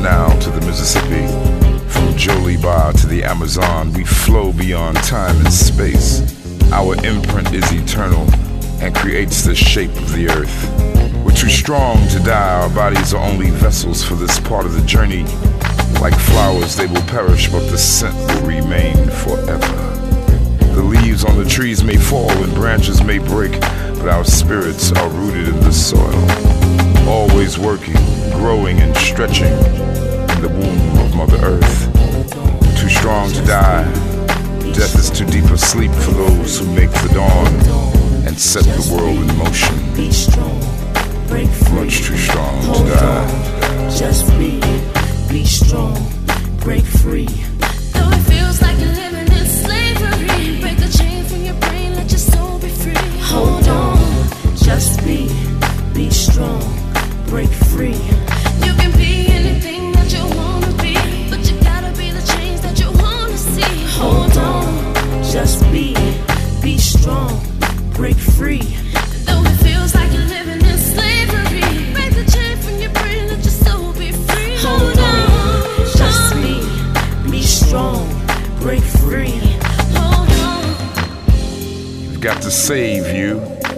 Nile to the Mississippi, from Joliba to the Amazon, we flow beyond time and space. Our imprint is eternal and creates the shape of the earth. We're too strong to die, our bodies are only vessels for this part of the journey. Like flowers, they will perish, but the scent will remain forever. The leaves on the trees may fall and branches may break, but our spirits are rooted in the soil, always working, growing and stretching in the womb of Mother Earth. Too strong to die, death is too deep a sleep for those who make the dawn and set the world in motion. Much too strong to die. Just be strong, break free. Though it feels like you're living in slavery, break the chain from your brain, let your soul be free. Hold on, just be strong, break free. You can be anything that you wanna be, but you gotta be the change that you wanna see. Hold on, just be strong, break free. Though it feels like you're living in slavery, break the chain from your brain, let your soul be free. Hold on, just be strong, break free. Hold on. You've got to save you.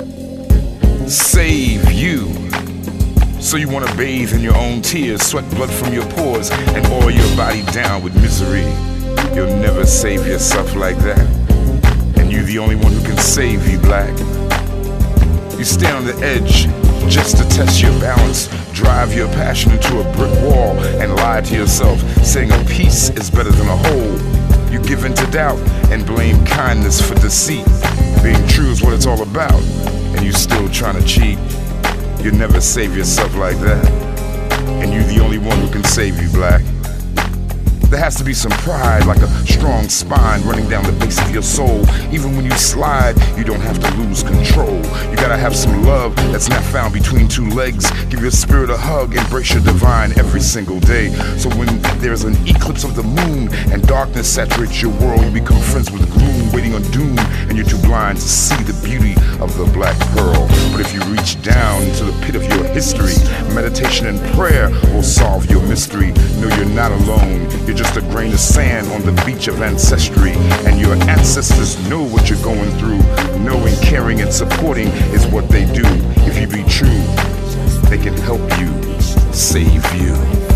Save you. So you want to bathe in your own tears, sweat blood from your pores, and oil your body down with misery. You'll never save yourself like that. And you're the only one who can save you, black. You stand on the edge just to test your balance, drive your passion into a brick wall, and lie to yourself, saying a piece is better than a whole. You give in to doubt and blame kindness for deceit. Being true is what it's all about, and you still trying to cheat. You'll never save yourself like that, and you're the only one who can save you, black. There has to be some pride, like a strong spine running down the base of your soul. Even when you slide, you don't have to lose control. You gotta have some love that's not found between two legs. Give your spirit a hug, embrace your divine every single day. So when there's an eclipse of the moon and darkness saturates your world, you become friends with gloom, waiting on doom, and you're too blind to see the beauty of the black pearl. But if you reach down into the pit of your history, meditation and prayer will solve your mystery. No, you're not alone. You're just a grain of sand on the beach of ancestry, and your ancestors know what you're going through. Knowing, caring, and supporting is what they do. If you be true, they can help you save you.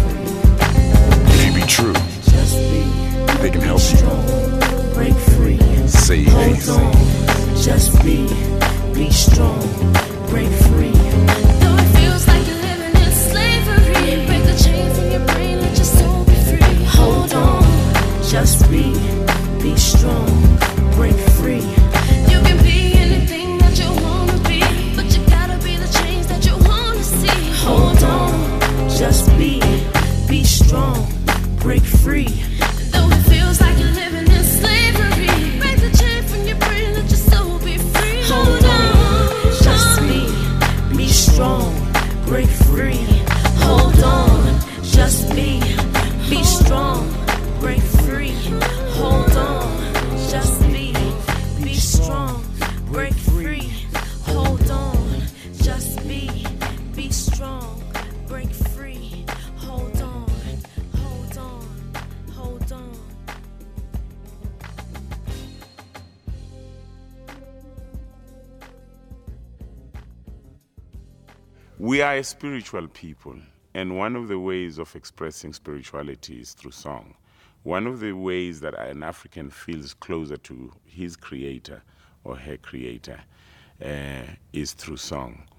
If you be true, they can help you break free, save you. Hold on, just be strong, break free. Though it feels like you're living in slavery, break the chain from your brain, let your soul be free. Hold on, just be strong, break free. You can be anything that you wanna be, but you gotta be the change that you wanna see. Hold on, just be strong, break free. Though it feels like you're living in slavery, break the chain from your brain, let your soul be free. Hold on, just be strong, break free. Hold on, just be strong, break free. Hold on, just be strong, break free. Hold on, just be strong, break free. Hold on, hold on, hold on. We are a spiritual people, and one of the ways of expressing spirituality is through song. One of the ways that an African feels closer to his creator or her creator is through song.